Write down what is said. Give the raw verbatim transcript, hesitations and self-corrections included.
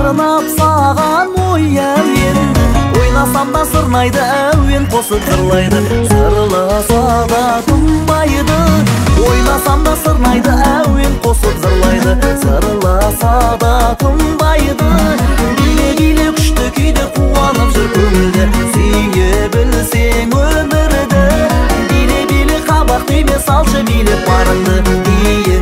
арнап саған ой әуен, ойласам да сырнайды әуен қосып жырлайды, сырласа да тынбайды. Ойласам да сырнайды әуен қосып жырлайды, сырласа да тынбайды. Биле биле күшті күйде қуанып жүр көңілде, сүйе білсең өмірді. Биле биле қабақ түйме салшы билеп барыңды,